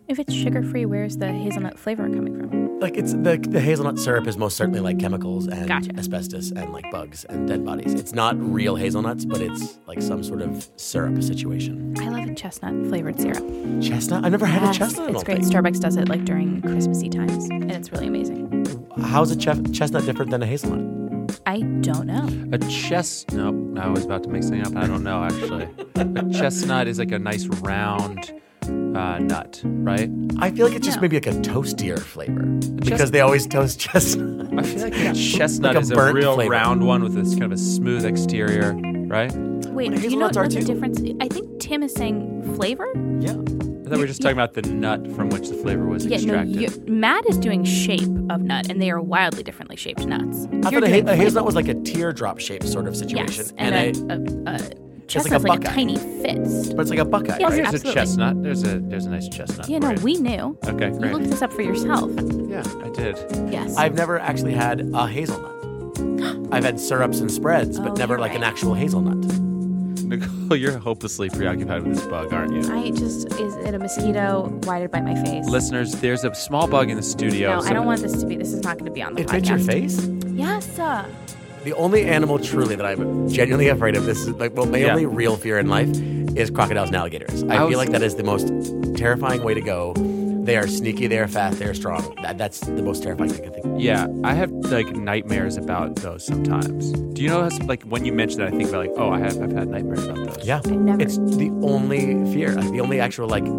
If it's sugar-free, where's the hazelnut flavor coming from? Like it's the hazelnut syrup is most certainly like chemicals and Gotcha. asbestos and like bugs and dead bodies. It's not real hazelnuts, but it's like some sort of syrup situation. I love a chestnut-flavored syrup. Chestnut? I've never had a Yes, chestnut. I it's don't great. think. Starbucks does it like during Christmassy times, and it's really amazing. How's a chestnut different than a hazelnut? I don't know. Nope, I was about to make something up. I don't know, actually. A chestnut is like a nice round nut, right? I feel like it's just No. maybe like a toastier flavor because they always toast chestnut. I feel like a chestnut Like a is a burnt real flavor. round one with this kind of a smooth exterior, right? Wait, do you know hazelnuts are what the too. difference? I think Tim is saying flavor. Yeah. I thought we were just talking about the nut from which the flavor was Yeah, no. extracted. Matt is doing shape of nut, and they are wildly differently shaped nuts. I You're thought doing a hazelnut flavor. was like a teardrop shaped sort of situation. Yes, and a chestnut's like a like a buckeye. tiny fist. But it's like a buckeye, Yes, right? There's absolutely. a chestnut. There's a nice chestnut. Yeah, for no, you. we knew. Okay, You great. looked this up for yourself. Yeah, I did. Yes. I've never actually had a hazelnut. I've had syrups and spreads, but Oh, never you're like an right. actual hazelnut. Nicole, you're hopelessly preoccupied with this bug, aren't you? is it a mosquito? Why did it bite my face? Listeners, there's a small bug in the studio. No, I don't want this is not going to be on the It podcast. bit your face? Yes. The only animal truly that I'm genuinely afraid of, this is like my Yeah. only real fear in life, is crocodiles and alligators. I feel like that is the most terrifying way to go. They are sneaky, they are fast, they are strong. That's the most terrifying thing I think. Yeah, I have like nightmares about those sometimes. Do you know how, like when you mention that, I think about like, oh, I've had nightmares about those. Yeah, I've never- it's the only fear, like the only actual like.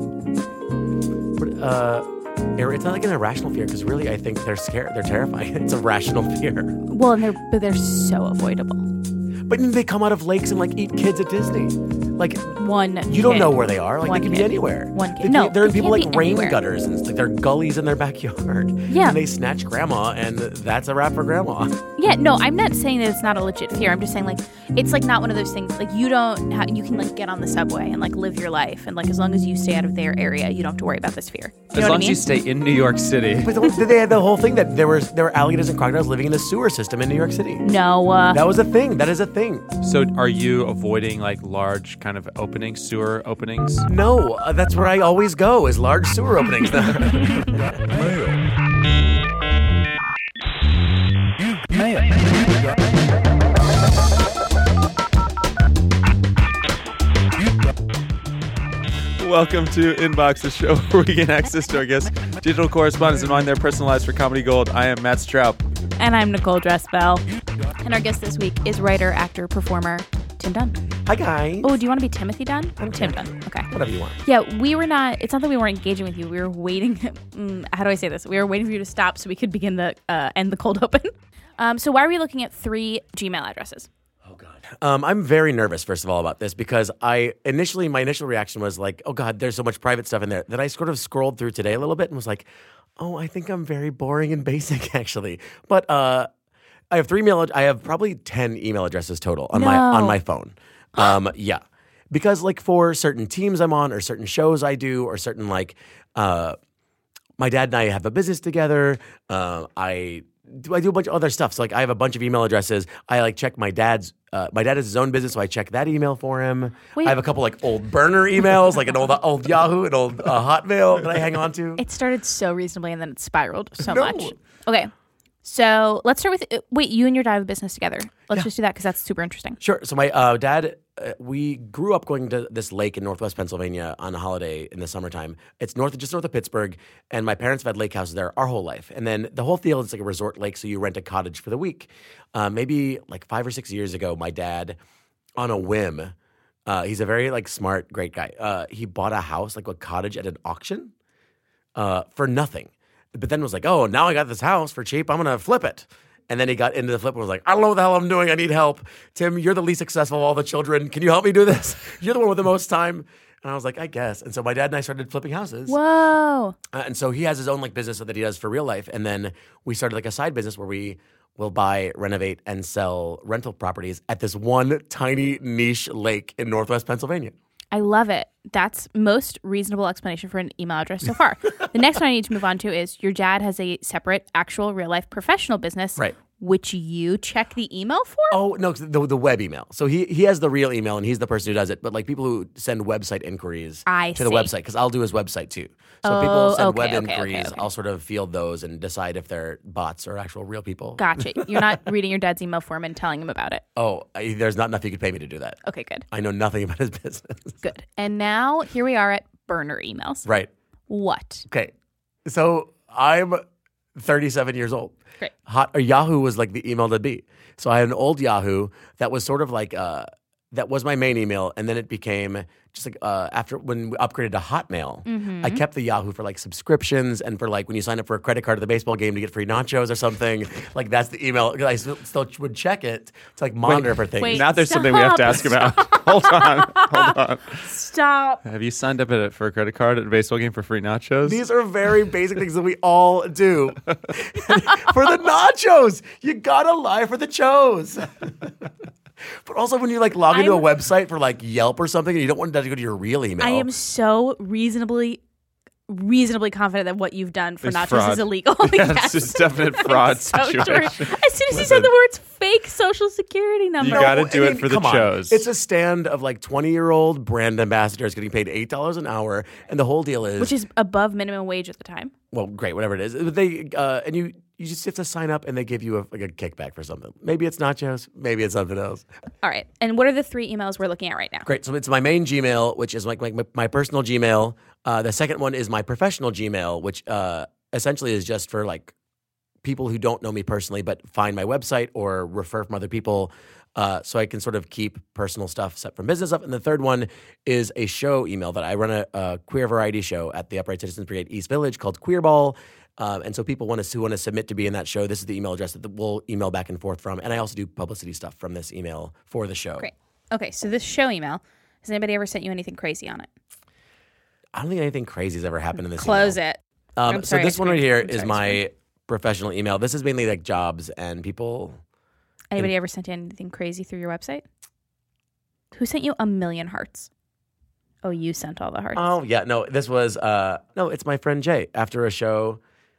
It's not like an irrational fear because really I think they're scared. They're terrifying. It's a rational fear. Well, and they're so avoidable. But they come out of lakes and like eat kids at Disney. Like You don't know where they are. Like One they could kid. be anywhere. One kid. They No, can, they're in they people can't like be rain anywhere. gutters and like they're gullies in their backyard. Yeah. And they snatch grandma, and that's a wrap for grandma. Yeah, no, I'm not saying that it's not a legit fear. I'm just saying like it's like not one of those things like you can like get on the subway and like live your life and like as long as you stay out of their area, you don't have to worry about this fear. You know As what I long as mean? you stay in New York City. But they had the whole thing that there were alligators and crocodiles living in the sewer system in New York City. No. That was a thing. That is a thing. So are you avoiding like large kind of sewer openings? No, that's where I always go is large sewer openings. Welcome to Inbox, the show where we get access to our guests' digital correspondence and mine their personal lives for Comedy Gold. I am Matt Straub. And I'm Nicole Dressbell. And our guest this week is writer, actor, performer Tim Dunn. Hi, guys. Oh, do you want to be Timothy Dunn? I'm Tim Dunn. Okay. Whatever you want. Yeah, we were not. It's not that we weren't engaging with you. We were waiting. How do I say this? We were waiting for you to stop so we could begin the end the cold open. So why are we looking at 3 Gmail addresses? Oh God. I'm very nervous, first of all, about this because my initial reaction was like, oh God, there's so much private stuff in there that I sort of scrolled through today a little bit and was like, oh, I think I'm very boring and basic actually. But I have 3 I have probably 10 email addresses total on my phone. Yeah. Because like for certain teams I'm on or certain shows I do or certain like my dad and I have a business together. I do a bunch of other stuff. So like I have a bunch of email addresses. I like check my dad has his own business, so I check that email for him. Wait. I have a couple like old burner emails, like an old Yahoo, an old Hotmail that I hang on to. It started so reasonably and then it spiraled so No. much. Okay. So let's start with wait, you and your dad have a business together. Let's Yeah. just do that because that's super interesting. Sure. So my dad, we grew up going to this lake in Northwest Pennsylvania on a holiday in the summertime. It's just north of Pittsburgh, and my parents have had lake houses there our whole life. And then the whole field is like a resort lake, so you rent a cottage for the week. Maybe like 5 or 6 years ago, my dad, on a whim, he's a very like smart, great guy. He bought a house, like a cottage, at an auction for nothing. But then was like, oh, now I got this house for cheap. I'm gonna flip it. And then he got into the flip and was like, I don't know what the hell I'm doing. I need help. Tim, you're the least successful of all the children. Can you help me do this? You're the one with the most time. And I was like, I guess. And so my dad and I started flipping houses. Whoa. And so he has his own like business that he does for real life. And then we started like a side business where we will buy, renovate, and sell rental properties at this one tiny niche lake in Northwest Pennsylvania. I love it. That's most reasonable explanation for an email address so far. The next one I need to move on to is your dad has a separate, actual, real life professional business. Right. which you check the email for? Oh no, the web email. So he has the real email, and he's the person who does it. But like people who send website inquiries to the see. website, because I'll do his website too. So people send web okay, inquiries. okay. I'll sort of field those and decide if they're bots or actual real people. Gotcha. You're not reading your dad's email for him and telling him about it. Oh, there's not enough you could pay me to do that. Okay, good. I know nothing about his business. Good. And now here we are at burner emails. Right. What? Okay. So I'm 37 years old. Great. Yahoo was like the email to be. So I had an old Yahoo that was sort of like that was my main email, and then it became just like after when we upgraded to Hotmail, I kept the Yahoo for like subscriptions and for like when you sign up for a credit card at the baseball game to get free nachos or something. Like that's the email. I still would check it to like monitor for things. wait. Now there's something we have to ask about. Hold on. Stop. Have you signed up for a credit card at a baseball game for free nachos? These are very basic things that we all do. For the nachos, you gotta lie for the chos. But also when you like log into a website for like Yelp or something and you don't want that to go to your real email. I am so reasonably confident that what you've done for It's nachos fraud. is illegal. Yes, it's definite fraud So sure. situation. As soon as you said the words fake social security number. You gotta do it for the come on. chos. It's a stand of like 20-year-old brand ambassadors getting paid $8 an hour, and the whole deal is which is above minimum wage at the time. well, great, whatever it is. But they and you just have to sign up, and they give you a kickback for something. Maybe it's nachos, maybe it's something else. All right. And what are the 3 emails we're looking at right now? Great. So it's my main Gmail, which is like my personal Gmail. The second one is my professional Gmail, which essentially is just for like people who don't know me personally but find my website or refer from other people. So I can sort of keep personal stuff set from business up. And the third one is a show email that I run a queer variety show at the Upright Citizens Brigade East Village called Queer Ball. And so people who want to submit to be in that show, this is the email address that we'll email back and forth from. And I also do publicity stuff from this email for the show. Great. Okay. So this show email, has anybody ever sent you anything crazy on it? I don't think anything crazy has ever happened in this Close email. it. So sorry, this I one right screamed. here I'm is sorry, I my professional email. This is mainly like jobs and people. Anybody ever sent you anything crazy through your website? Who sent you 1,000,000 hearts? Oh, you sent all the hearts. Oh yeah, no, this was no, it's my friend Jay after a show.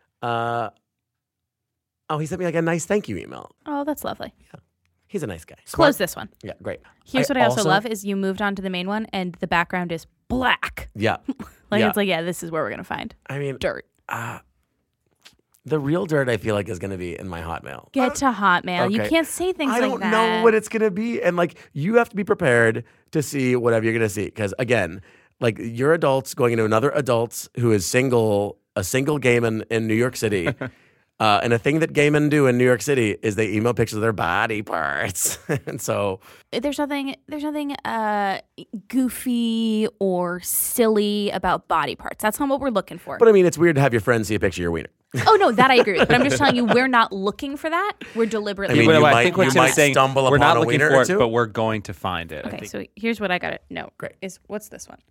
He sent me like a nice thank you email. Oh, that's lovely. He's a nice guy. Close this one. Yeah, great. Here's what I also love is you moved on to the main one and the background is black. Yeah, It's like, yeah, this is where we're going to find I mean, dirt. the real dirt I feel like is going to be in my Hotmail. Get to Hotmail. You okay. can't say things I like don't that. know what it's going to be, and like you have to be prepared to see whatever you're going to see because again, like you're adults going into another adults who is single, a single gay man in New York City. And a thing that gay men do in New York City is they email pictures of their body parts. And so There's nothing goofy or silly about body parts. That's not what we're looking for. but I mean, it's weird to have your friends see a picture of your wiener. Oh, no, that I agree with. But I'm just telling you, we're not looking for that. We're deliberately I mean, But you I might- think what you Tim's might saying, stumble we're upon not a looking wiener for or it, two? but we're going to find it. I Okay, think. so here's what I got to know. Great. What's this one?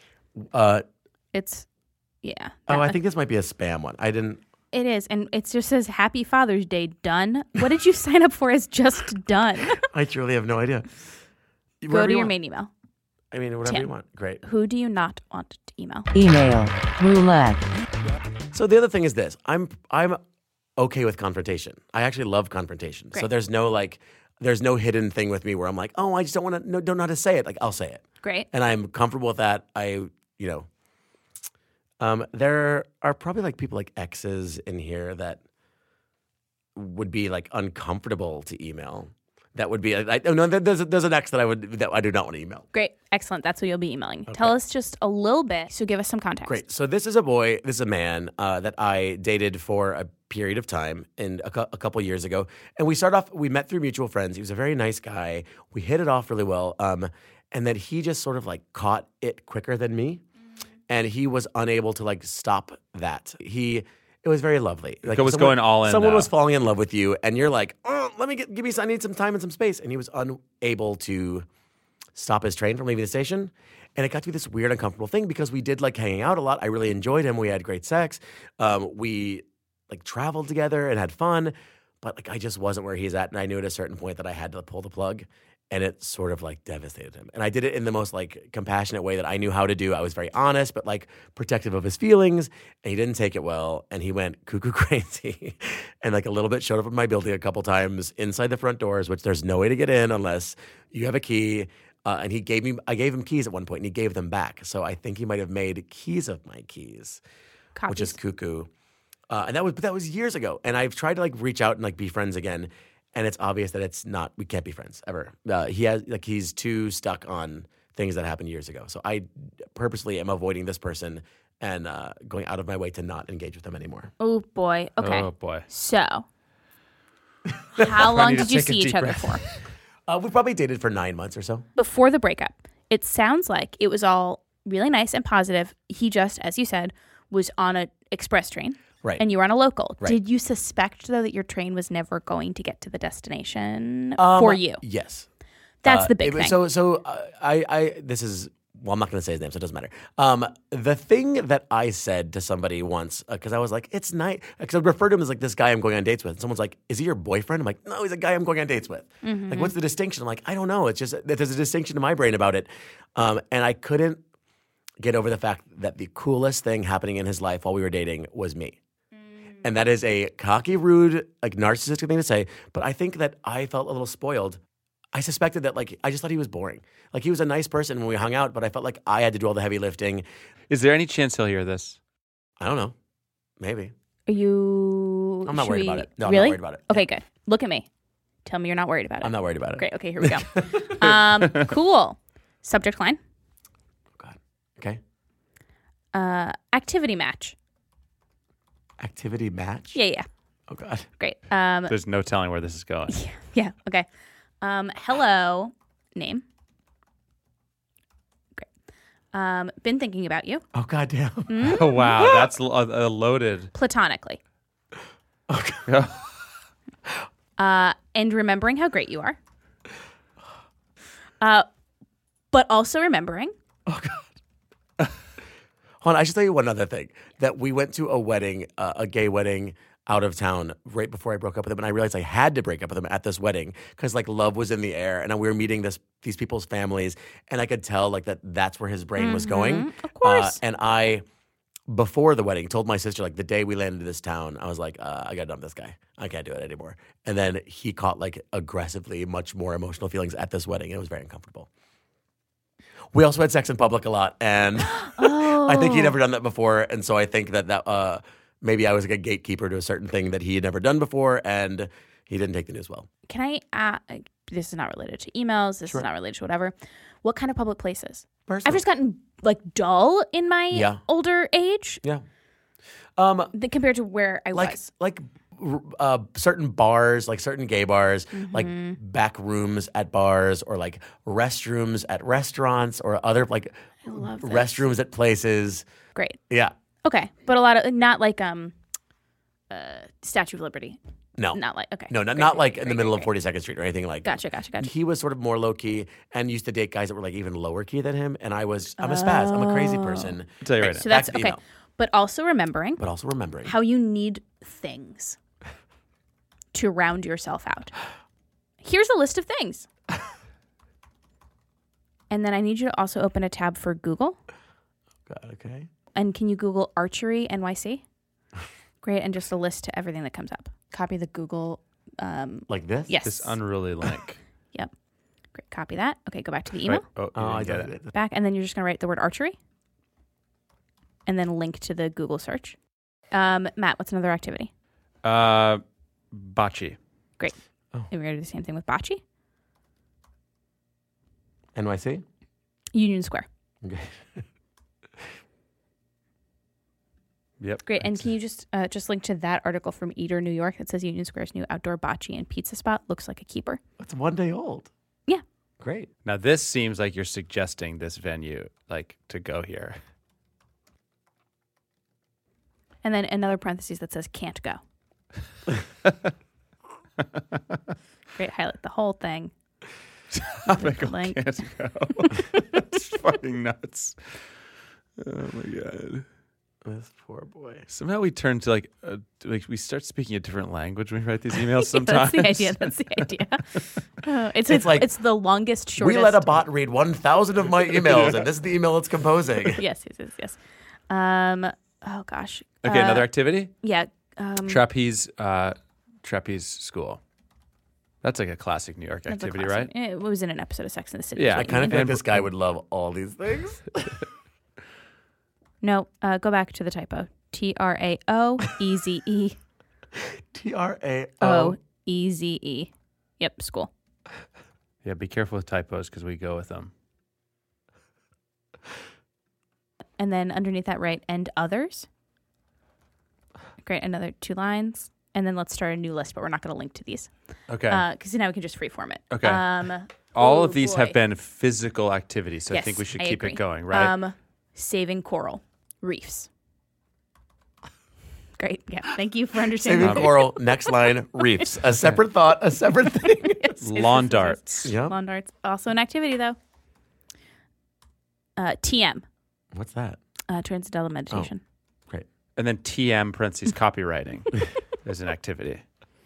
It's, yeah. that I one. think this might be a spam one. I didn't. It is. And it just says, Happy Father's Day, done. What did you sign up for as just done? I truly have no idea. Go Whatever to you your want. main email. I mean, whatever Tim. you want. Great. Who do you not want to email? Email roulette. So the other thing is this: I'm okay with confrontation. I actually love confrontation. So Great. there's no hidden thing with me where I'm like, oh, I just don't want to, don't know how to say it. Like I'll say it, Great. and I'm comfortable with that. There are probably like people like exes in here that would be like uncomfortable to email. That would be there's an ex that I do not want to email. Great. Excellent. That's who you'll be emailing. Tell us just a little bit. So give us some context. Great. So this is a man that I dated for a period of time and a couple years ago. And we met through mutual friends. He was a very nice guy. We hit it off really well. And then he just sort of like caught it quicker than me. And he was unable to like stop that. It was very lovely. Like It was going all in, Someone though. was falling in love with you, and you're like, "Oh, I need some time and some space." And he was unable to stop his train from leaving the station. And it got to be this weird, uncomfortable thing because we did like hanging out a lot. I really enjoyed him. We had great sex. We like traveled together and had fun. But like I just wasn't where he's at, and I knew at a certain point that I had to pull the plug. And it sort of like devastated him. And I did it in the most like compassionate way that I knew how to do. I was very honest, but like protective of his feelings. And he didn't take it well. And he went cuckoo crazy. And like a little bit showed up in my building a couple times inside the front doors, which there's no way to get in unless you have a key. And I gave him keys at one point and he gave them back. So I think he might have made keys of my keys, which is cuckoo. And that was years ago. And I've tried to like reach out and like be friends again. And it's obvious that we can't be friends ever. He's too stuck on things that happened years ago. So I purposely am avoiding this person and going out of my way to not engage with them anymore. Oh, boy. Okay. Oh, boy. So, how long need to did you take a see each deep other breath. for? We probably dated for 9 months or so. Before the breakup, it sounds like it was all really nice and positive. He just, as you said, was on an express train. Right. And you were on a local. Right. Did you suspect, though, that your train was never going to get to the destination for you? Yes. That's the big thing. I'm not going to say his name, so it doesn't matter. The thing that I said to somebody once, because I was like, it's nice, because I referred to him as like this guy I'm going on dates with. And someone's like, is he your boyfriend? I'm like, no, he's a guy I'm going on dates with. Mm-hmm. Like, what's the distinction? I'm like, I don't know. It's just that there's a distinction in my brain about it. And I couldn't get over the fact that the coolest thing happening in his life while we were dating was me. And that is a cocky, rude, like narcissistic thing to say. But I think that I felt a little spoiled. I suspected that, like, I just thought he was boring. Like, he was a nice person when we hung out, but I felt like I had to do all the heavy lifting. Is there any chance he'll hear this? I don't know. Maybe. Are you... I'm not worried about it. No, really? I'm not worried about it. Okay, good. Look at me. Tell me you're not worried about it. I'm not worried about it. Great. Okay, here we go. Cool. Subject line. God. Okay. Activity match. Activity match? Yeah. Oh, God. Great. There's no telling where this is going. Yeah. Okay. Hello. Name. Great. Been thinking about you. Oh, God damn. Oh, wow. That's loaded. Platonically. Okay. And remembering how great you are. But also remembering. Oh, God. Hold on, I should tell you one other thing. That we went to a wedding, a gay wedding out of town right before I broke up with him. And I realized I had to break up with him at this wedding because like love was in the air. And we were meeting these people's families. And I could tell like that's where his brain was going. Of course. And I, before the wedding, told my sister like the day we landed in this town, I was like, I got to dump this guy. I can't do it anymore. And then he caught like aggressively much more emotional feelings at this wedding. And it was very uncomfortable. We also had sex in public a lot, and I think he'd never done that before, and so I think that maybe I was like a gatekeeper to a certain thing that he had never done before, and he didn't take the news well. Can I this is not related to emails, this is not related to whatever. What kind of public places? Personal. I've just gotten like dull in my older age. Yeah. Compared to where I was. Like certain bars, like certain gay bars, like back rooms at bars or like restrooms at restaurants or other like restrooms at places. Great. Yeah. Okay. But a lot of, not like Statue of Liberty. No. Not like, okay. No, not like in the middle of 42nd Street or anything like that. Gotcha. He was sort of more low key and used to date guys that were like even lower key than him. And I'm a spaz. I'm a crazy person. I'll tell you right now. So that's Back to okay. email. But also remembering how you need things to round yourself out. Here's a list of things. And then I need you to also open a tab for Google. God, okay. And can you Google archery NYC? Great. And just a list to everything that comes up. Copy the Google. Like this? Yes. This unruly link. Yep. Great. Copy that. Okay, go back to the email. Wait, I get got it. Back. And then you're just going to write the word archery. And then link to the Google search. Matt, what's another activity? Bocce. Great. Oh. And we're going to do the same thing with bocce. NYC? Union Square. Okay. Yep. Great. And can you just link to that article from Eater, New York that says Union Square's new outdoor bocce and pizza spot looks like a keeper? It's 1 day old. Yeah. Great. Now this seems like you're suggesting this venue, like to go here. And then another parentheses that says can't go. Great. Highlight the whole thing. Topical Link. can't go. It's fucking nuts. Oh my God. This poor boy. Somehow we turn to like we start speaking a different language when we write these emails sometimes. That's the idea. That's the idea. It's like- it's the longest, shortest. We let a bot read 1,000 of my emails, and this is the email it's composing. Yes. Oh gosh. Okay, another activity? Yeah. Trapeze school. That's like a classic New York That's a activity, classic. right? It was in an episode of Sex and the City. Yeah. I kind of And- feel like this guy would love all these things. No, go back to the typo. TRAOEZE. TRAO. OEZE. Yep, school. Yeah, be careful with typos because we go with them. And then underneath that, write and others. Great, another 2 lines. And then let's start a new list, but we're not going to link to these. Okay. Because now we can just freeform it. Okay. All of these have been physical activities, so I Yes, think we should I keep agree. it going, right? Saving coral reefs. Great. Yeah. Thank you for understanding. Saving coral. Next line. Reefs. A separate thought. A separate thing. Lawn darts. Yeah. Lawn darts. Also an activity, though. TM. What's that? Transcendental meditation. Great. And then TM parentheses copywriting is an activity.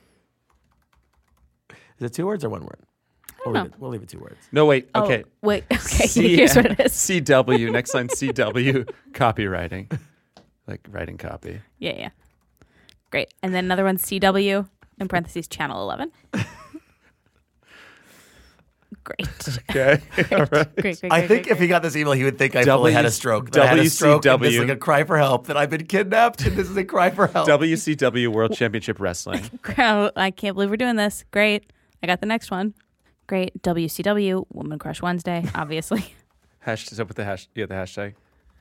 Is it 2 words or 1 word? We'll leave it 2 words. No, wait. Oh, Okay. wait. Okay. Here's what it is. CW. Next line. CW. Copywriting. Like writing copy. Yeah. Great. And then another one, CW, in parentheses, channel 11. Great. Okay. All right. Great. I think if he got this email, he would think I fully had a stroke. That I had a stroke. And this is like a cry for help. That I've been kidnapped, and this is a cry for help. WCW World Championship Wrestling. I can't believe we're doing this. Great. I got the next one. Great. WCW, Woman Crush Wednesday, obviously. Hashtag. So with the hash. Yeah, the hashtag.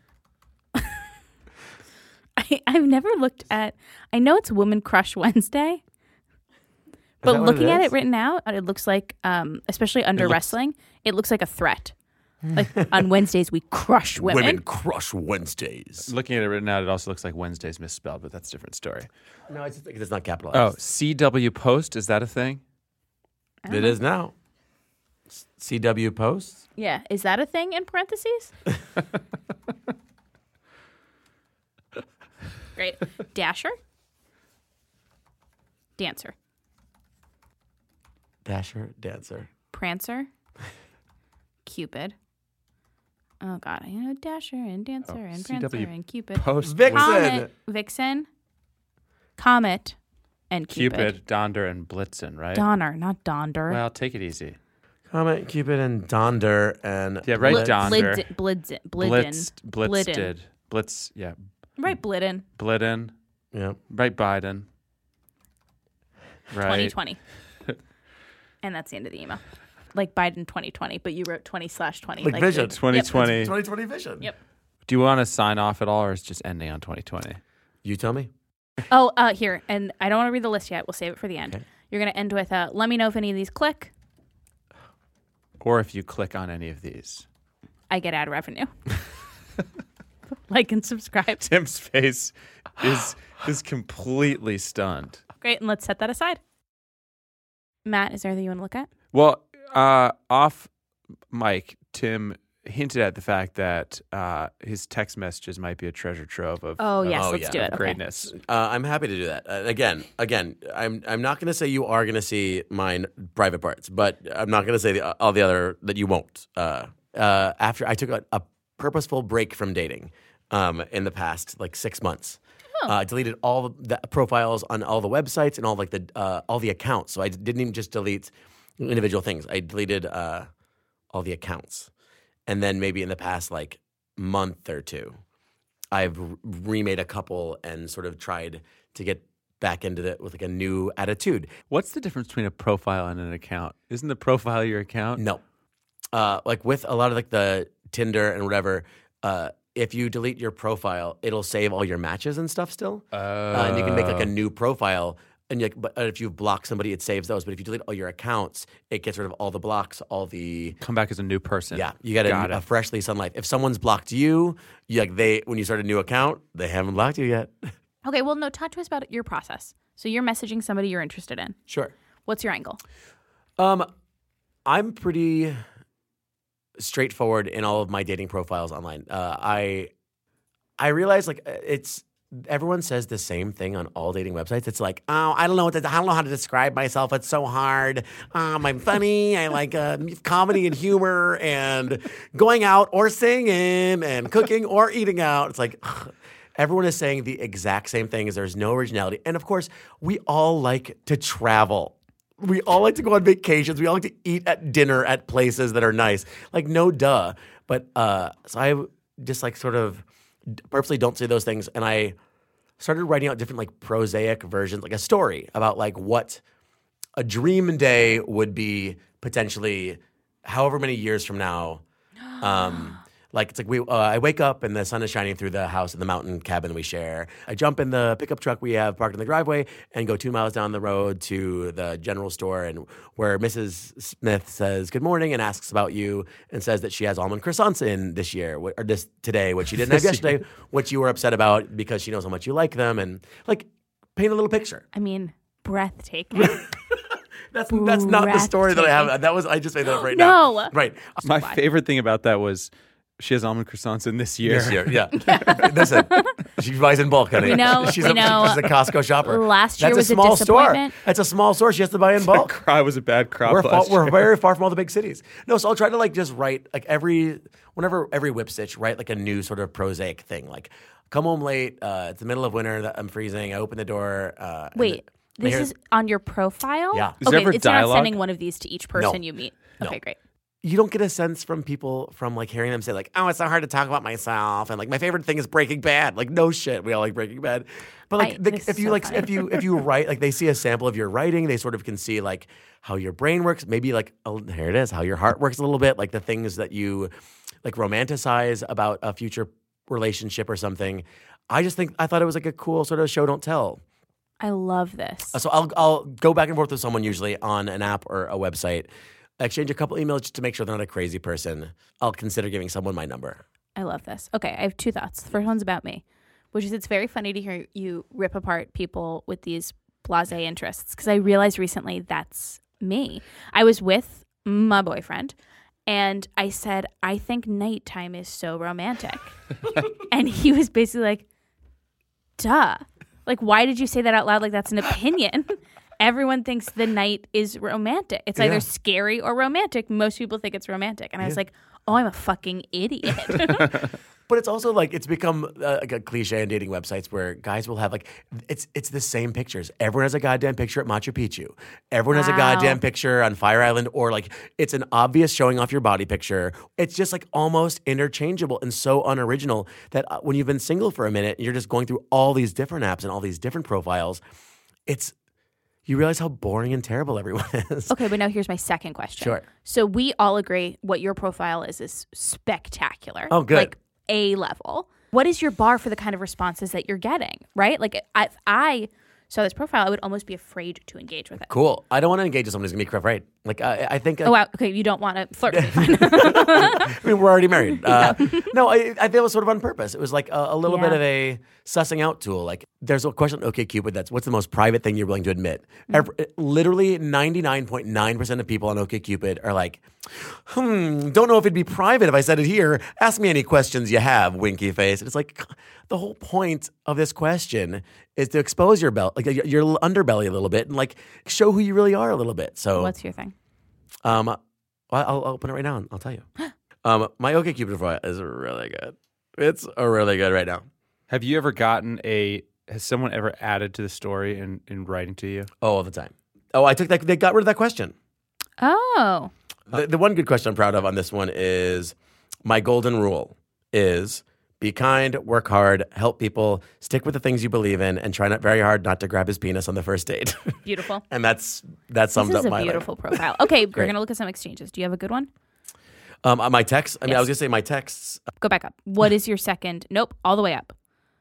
I've never looked at. I know it's Woman Crush Wednesday, but that what looking it at is? it written out, it looks like, especially under wrestling, it looks like a threat. Like on Wednesdays we crush women. Women Crush Wednesdays. Looking at it written out, it also looks like Wednesday's misspelled, but that's a different story. No, it's just because it's not Oh, capitalized. CW Post, is that a thing? It is now. CW Posts. Yeah, is that a thing in parentheses? Great. Dasher. Dancer. Dasher, Dancer. Prancer. Cupid. Oh God, Dasher and Dancer and Prancer CW and Cupid. Post. Vixen. Comet, Vixen, Comet, and Cupid, Donder, and Blitzen, right? Donner, not Donder. Well, take it easy. Comet, Cupid, and Donder, and Yeah, right, Blitz. Donder. Blidden. Blitzed. Blitz, yeah. Right, Blidden. Blidden. Yeah. Right, Biden. Right. 2020. And that's the end of the email. Like Biden 2020, but you wrote 20/20. Like Vision. 2020. 2020 Vision. Yep. Do you want to sign off at all, or is it just ending on 2020? You tell me. Oh, here. And I don't want to read the list yet. We'll save it for the end. Okay. You're going to end with, let me know if any of these click. Or if you click on any of these. I get ad revenue. Like and subscribe. Tim's face is completely stunned. Great. And let's set that aside. Matt, is there anything you want to look at? Well, off mic, Tim hinted at the fact that his text messages might be a treasure trove of Oh, yes. oh, let's yeah, do it. Okay. greatness. I'm happy to do that. Again, I'm not going to say you are going to see my private parts, but I'm not going to say all the other that you won't. After I took a purposeful break from dating in the past like 6 months. I deleted all the profiles on all the websites and all the accounts. So I didn't even just delete individual things. I deleted all the accounts. And then maybe in the past like month or two, I've remade a couple and sort of tried to get back into it with like a new attitude. What's the difference between a profile and an account? Isn't the profile your account? No. Like with a lot of like the Tinder and whatever, if you delete your profile, it'll save all your matches and stuff still. And you can make like a new profile. And but if you block somebody, it saves those. But if you delete all your accounts, it gets rid of all the blocks, all the Come back as a new person. yeah. You get a fresh lease on life. If someone's blocked you, when you start a new account, they haven't blocked you yet. Okay, well, no, talk to us about your process. So you're messaging somebody you're interested in. Sure. What's your angle? I'm pretty straightforward in all of my dating profiles online. I I realize like everyone says the same thing on all dating websites. It's like, oh, I don't know how to describe myself. It's so hard. I'm funny. I like comedy and humor and going out or singing and cooking or eating out. It's like everyone is saying the exact same thing. There's no originality. And of course, we all like to travel. We all like to go on vacations. We all like to eat at dinner at places that are nice. Like, no duh. But so I just like sort of purposely don't say those things, and I started writing out different like prosaic versions, like a story about like what a dream day would be potentially however many years from now. Like it's like I wake up and the sun is shining through the house in the mountain cabin we share. I jump in the pickup truck we have parked in the driveway and go 2 miles down the road to the general store, and where Mrs. Smith says good morning and asks about you and says that she has almond croissants in this year or this today, which she didn't have yesterday, which you were upset about because she knows how much you like them, and like paint a little picture. I mean, breathtaking. That's not the story that I have. I just made that up right now. No. Right. My favorite thing about that was she has almond croissants in this year. This year, yeah. Listen, she buys in bulk, honey. She's a Costco shopper. Last year That's was a small a disappointment. store. That's a small store. She has to buy in bulk. Cry was a bad crop last year. We're very far from all the big cities. No, so I'll try to like just write like every whip stitch, write like a new sort of prosaic thing. Like come home late. It's the middle of winter. I'm freezing. I open the door. Wait, this is on your profile? Yeah. Is there ever it's dialogue? not sending one of these to each person you meet. No. Okay, great. You don't get a sense from people from like hearing them say like, oh, it's so hard to talk about myself, and like my favorite thing is Breaking Bad. Like no shit, we all like Breaking Bad. But like if you write, like they see a sample of your writing, they sort of can see like how your brain works. Maybe like, oh, here it is, how your heart works a little bit, like the things that you like romanticize about a future relationship or something. I thought it was like a cool sort of show don't tell. I love this. So I'll go back and forth with someone usually on an app or a website. I exchange a couple emails just to make sure they're not a crazy person. I'll consider giving someone my number. I love this. Okay, I have 2 thoughts. The first one's about me, which is it's very funny to hear you rip apart people with these blasé interests, because I realized recently that's me. I was with my boyfriend, and I said, I think nighttime is so romantic. And he was basically like, duh. Like, why did you say that out loud? Like, that's an opinion. Everyone thinks the night is romantic. It's either scary or romantic. Most people think it's romantic. And I was like, oh, I'm a fucking idiot. But it's also like it's become like a cliche on dating websites where guys will have like it's the same pictures. Everyone has a goddamn picture at Machu Picchu. Everyone has a goddamn picture on Fire Island, or like it's an obvious showing off your body picture. It's just like almost interchangeable and so unoriginal that when you've been single for a minute and you're just going through all these different apps and all these different profiles, you realize how boring and terrible everyone is. Okay, but now here's my second question. Sure. So we all agree what your profile is spectacular. Oh, good. Like A level. What is your bar for the kind of responses that you're getting, right? Like if I saw this profile, I would almost be afraid to engage with it. Cool. I don't want to engage with someone who's going to be afraid. Like, I think... Oh, wow. Okay, you don't want to flirt with me. I mean, we're already married. No, I think it was sort of on purpose. It was like a little bit of a sussing out tool. Like, there's a question on OkCupid that's, what's the most private thing you're willing to admit? Literally 99.9% of people on OkCupid are like, don't know if it'd be private if I said it here. Ask me any questions you have, winky face. And it's like, the whole point of this question is to expose your your underbelly a little bit and like show who you really are a little bit. So What's your thing? I'll open it right now and I'll tell you. My OkCupid profile is really good. It's really good right now. Have you ever has someone ever added to the story in writing to you? Oh, all the time. Oh, they got rid of that question. Oh. The one good question I'm proud of on this one is my golden rule is be kind, work hard, help people, stick with the things you believe in, and try not very hard not to grab his penis on the first date. Beautiful. And that sums up This is my a beautiful profile. Okay, we're going to look at some exchanges. Do you have a good one? My texts? I Yes. was going to say my texts. Go back up. What is your second? Nope, all the way up.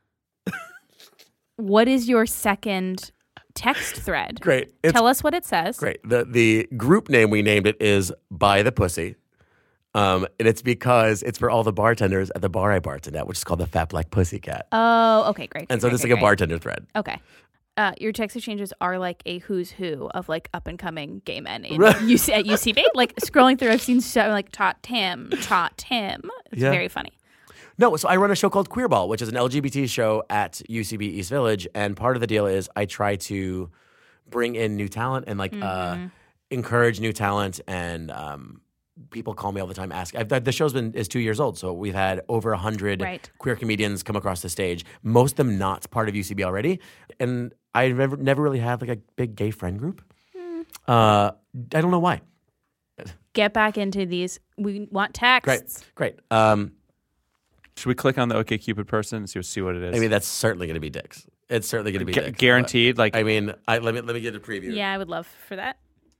What is your second text thread? Great. Tell us what it says. Great. The group name we named it is Buy the Pussy. And it's because it's for all the bartenders at the bar I bartend at, which is called the Fat Black Pussycat. Oh, okay, great. And so great, it's great, like a great. bartender thread. Okay. Your text exchanges are like a who's who of like up and coming gay men at UCB. Like scrolling through, I've seen so like Tot Tim. It's very funny. No, so I run a show called Queerball, which is an LGBT show at UCB East Village, and part of the deal is I try to bring in new talent and encourage new talent, and people call me all the time asking. The show's is 2 years old, so we've had over 100 queer comedians come across the stage. Most of them not part of UCB already, and I never really had like a big gay friend group. I don't know why. Get back into these. We want texts. Great. Should we click on the OkCupid person and see what it is? I mean, that's certainly going to be dicks. It's certainly going to be dicks. Guaranteed. Let me get a preview. Yeah, I would love for that.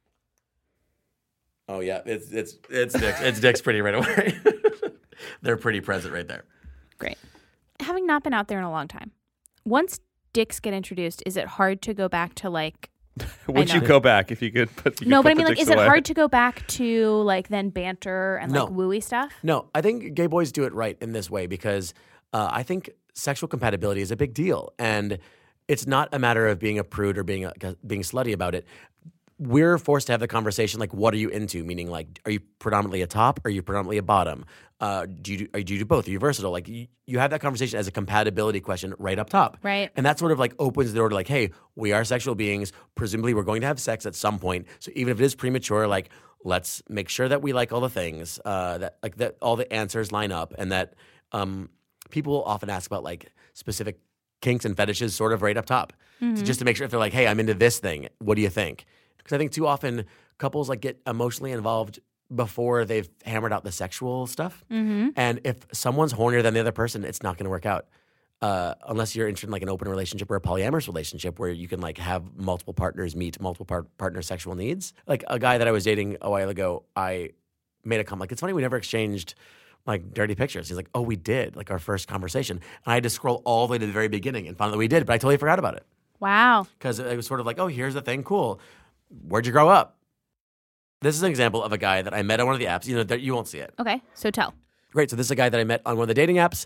Oh yeah, it's dicks. It's dicks pretty right away. They're pretty present right there. Great. Having not been out there in a long time, once dicks get introduced, is it hard to go back to like? Would you go back if you could? But I mean, like, is it hard to go back to like then banter and like wooey stuff? No, I think gay boys do it right in this way because I think sexual compatibility is a big deal, and it's not a matter of being a prude or being slutty about it. We're forced to have the conversation like, what are you into? Meaning, like, are you predominantly a top or are you predominantly a bottom? Do you do both? Are you versatile? Like, you have that conversation as a compatibility question right up top. Right. And that sort of like opens the door to like, hey, we are sexual beings. Presumably, we're going to have sex at some point. So even if it is premature, like, let's make sure that we like all the things, that all the answers line up, and that people often ask about like specific kinks and fetishes sort of right up top, just to make sure if they're like, hey, I'm into this thing. What do you think? Because I think too often couples like get emotionally involved before they've hammered out the sexual stuff. Mm-hmm. And if someone's hornier than the other person, it's not going to work out. Unless you're interested in like an open relationship or a polyamorous relationship where you can like have multiple partners meet multiple partners' sexual needs. Like a guy that I was dating a while ago, I made a comment like, it's funny we never exchanged like dirty pictures. He's like, oh, we did, like our first conversation. And I had to scroll all the way to the very beginning and find that we did, but I totally forgot about it. Wow. Because it was sort of like, oh, here's the thing, cool. Where'd you grow up? This is an example of a guy that I met on one of the apps. You know, you won't see it. Okay, so tell. Great. So this is a guy that I met on one of the dating apps.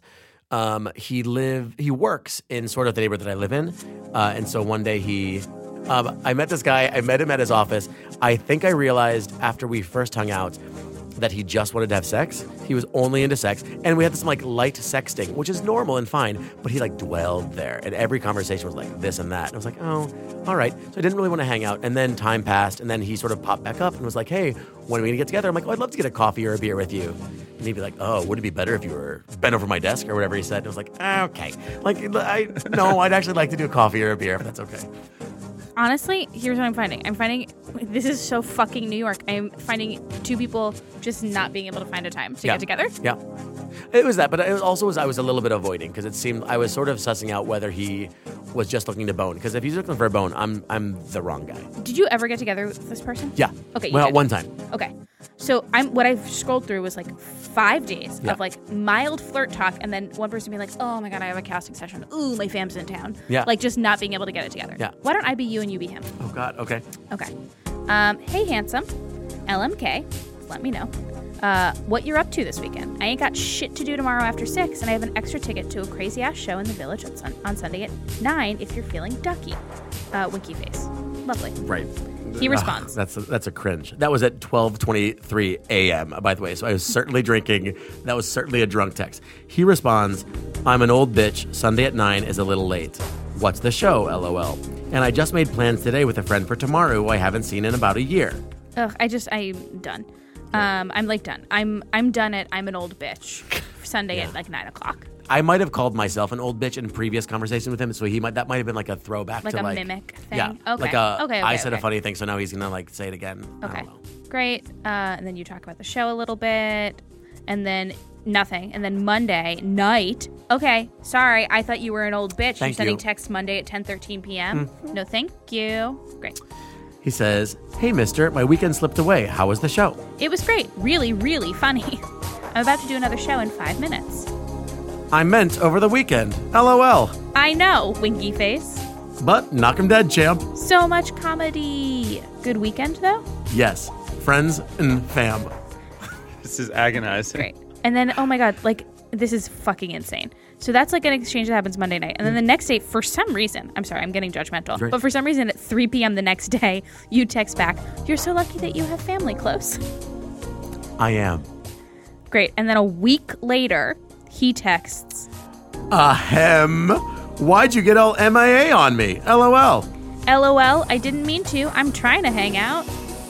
He works in sort of the neighborhood that I live in. And so one day I met this guy. I met him at his office. I think I realized after we first hung out that he just wanted to have sex. He was only into sex. And we had this like light sexting, which is normal and fine, but he like dwelled there. And every conversation was like this and that. And I was like, oh, all right. So I didn't really want to hang out. And then time passed, and then he sort of popped back up and was like, hey, when are we going to get together? I'm like, oh, I'd love to get a coffee or a beer with you. And he'd be like, oh, would it be better if you were bent over my desk or whatever he said? And I was like, okay. Like, I'd actually like to do a coffee or a beer if that's okay. Honestly, here's what I'm finding. This is so fucking New York. I'm finding two people just not being able to find a time to get together. Yeah. It was that, but it was also I was a little bit avoiding because it seemed I was sort of sussing out whether he was just looking to bone. Because if he's looking for a bone, I'm the wrong guy. Did you ever get together with this person? Yeah. Okay. Well, one time. Okay. So what I've scrolled through was like 5 days of like mild flirt talk, and then one person being like, "Oh my god, I have a casting session. Ooh, my fam's in town." Yeah. Like just not being able to get it together. Yeah. Why don't I be you and you be him? Oh god. Okay. Okay. Hey, handsome. LMK. Let me know what you're up to this weekend. I ain't got shit to do tomorrow after 6, and I have an extra ticket to a crazy ass show in the Village on Sunday at 9 if you're feeling ducky. Winky face. Lovely. Right. He responds. That's a cringe. That was at 12:23 a.m., by the way, so I was certainly drinking. That was certainly a drunk text. He responds, I'm an old bitch. Sunday at 9 is a little late. What's the show, LOL? And I just made plans today with a friend for tomorrow who I haven't seen in about a year. Ugh, I'm done. I'm like done. I'm done at I'm an old bitch. Sunday at like 9 o'clock. I might have called myself an old bitch in previous conversation with him, so that might have been like a throwback like to a like mimic thing. Yeah, okay. Okay. I said a funny thing, so now he's gonna like say it again. Okay, I don't know. Great. And then you talk about the show a little bit, and then nothing, and then Monday night. Okay, sorry, I thought you were an old bitch. You're sending texts Monday at 10:13 p.m. No, thank you. Great. He says, "Hey, mister, my weekend slipped away. How was the show?" It was great. Really, really funny. I'm about to do another show in 5 minutes. I meant over the weekend. LOL. I know, winky face. But knock 'em dead, champ. So much comedy. Good weekend, though? Yes. Friends and fam. This is agonizing. Great. And then, oh my God, like, this is fucking insane. So that's like an exchange that happens Monday night. And then the next day, for some reason, I'm sorry, I'm getting judgmental, Great. But for some reason at 3 p.m. the next day, you text back, you're so lucky that you have family close. I am. Great. And then a week later, He texts, Ahem. Why'd you get all MIA on me? LOL. LOL, I didn't mean to. I'm trying to hang out.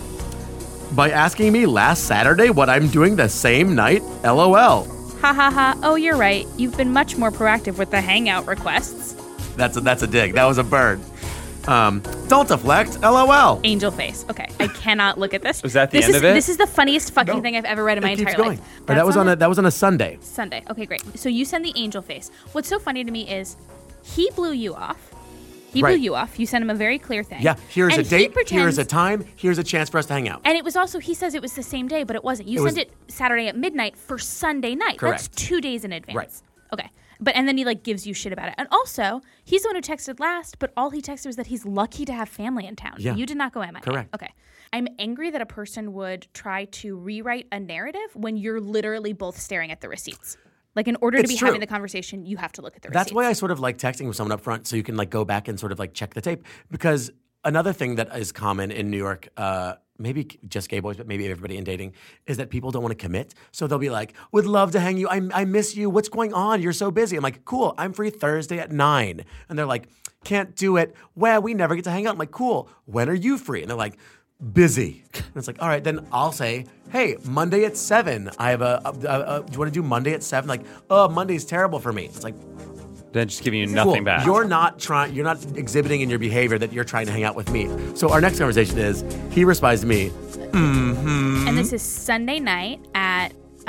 By asking me last Saturday what I'm doing the same night? LOL. Ha ha ha. Oh, you're right. You've been much more proactive with the hangout requests. That's a dig. That was a bird. Don't deflect. LOL. Angel face. Okay, I cannot look at this. Was that the this end is, of it? This is the funniest fucking thing I've ever read in my It keeps entire going. life. Or that was on a Sunday. Sunday. Okay, great. So you send the angel face. What's so funny to me is he blew you off. He blew Right. you off. You sent him a very clear thing. Yeah, here's And a he date, pretends- here's a time, here's a chance for us to hang out. And it was also, he says it was the same day, but it wasn't. You It was- sent it Saturday at midnight for Sunday night. Correct. That's 2 days in advance. Right. Okay. And then he like gives you shit about it. And also, he's the one who texted last, but all he texted was that he's lucky to have family in town. Yeah. You did not go MIA. Correct. Okay. I'm angry that a person would try to rewrite a narrative when you're literally both staring at the receipts. Like in order to It's be true. having the conversation, you have to look at the receipts. That's why I sort of like texting with someone up front so you can like go back and sort of like check the tape. Because another thing that is common in New York, maybe just gay boys, but maybe everybody in dating, is that people don't want to commit. So they'll be like, would love to hang you. I miss you. What's going on? You're so busy. I'm like, cool. I'm free Thursday at 9. And they're like, can't do it. Well, we never get to hang out. I'm like, cool. When are you free? And they're like, busy. And it's like, all right, then I'll say, hey, Monday at 7. I have do you want to do Monday at 7? Like, oh, Monday's terrible for me. It's like, Then just giving you nothing cool. back. You're not exhibiting in your behavior that you're trying to hang out with me. So our next conversation is, he responds to me, And this is Sunday night at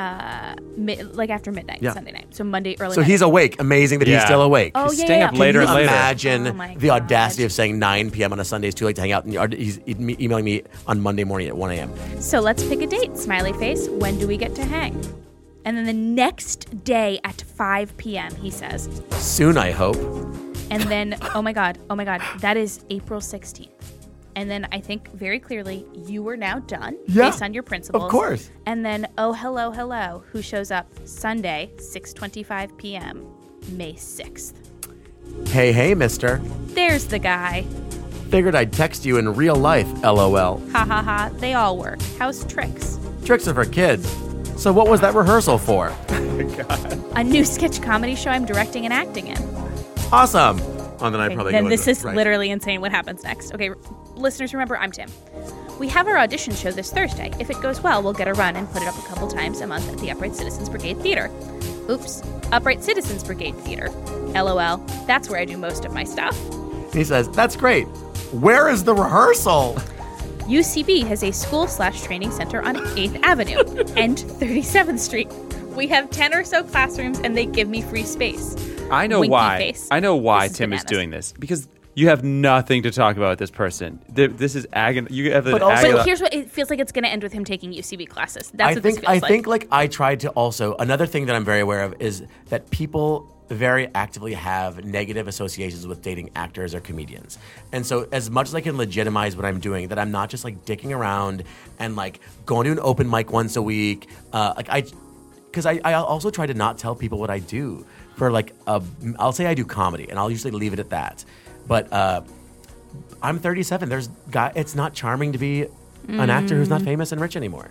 after midnight. Yeah. Sunday night. So Monday early. so night. he's awake. Amazing that he's Yeah. still awake. Oh He's yeah. staying yeah. up later Can and you later. imagine Oh my the God. audacity of saying 9 p.m. on a Sunday is too late to hang out, and he's emailing me on Monday morning at 1 a.m. So let's pick a date. Smiley face. When do we get to hang? And then the next day at 5 p.m. he says. Soon, I hope. And then oh my god, that is April 16th. And then I think very clearly you were now done Yeah, based on your principles. of course. And then oh hello, who shows up Sunday 6:25 p.m. May 6th. Hey, mister. There's the guy. Figured I'd text you in real life, LOL. Ha ha ha. They all work. How's tricks? Tricks are for kids. So what was that rehearsal for? A new sketch comedy show I'm directing and acting in. Awesome. And then I Okay, probably then go this into is it. Right. literally insane what happens next. Okay, listeners, remember, I'm Tim. We have our audition show this Thursday. If it goes well, we'll get a run and put it up a couple times a month at the Upright Citizens Brigade Theater. Oops, Upright Citizens Brigade Theater. LOL, that's where I do most of my stuff. He says, that's great. Where is the rehearsal? UCB has a school/training center on 8th Avenue and 37th Street. We have 10 or so classrooms and they give me free space. I know Winky why. face. I know why This is Tim is bananas. doing this. Because you have nothing to talk about with this person. This is agony. You have an But also- But agony. here's what it feels like it's going to end with him taking UCB classes. That's what this feels I like. think like I tried to also, another thing that I'm very aware of is that people very actively have negative associations with dating actors or comedians. And so as much as I can legitimize what I'm doing, that I'm not just like dicking around and like going to an open mic once a week. Because I also try to not tell people what I do for like, I'll say I do comedy and I'll usually leave it at that. But I'm 37. It's not charming to be an actor who's not famous and rich anymore.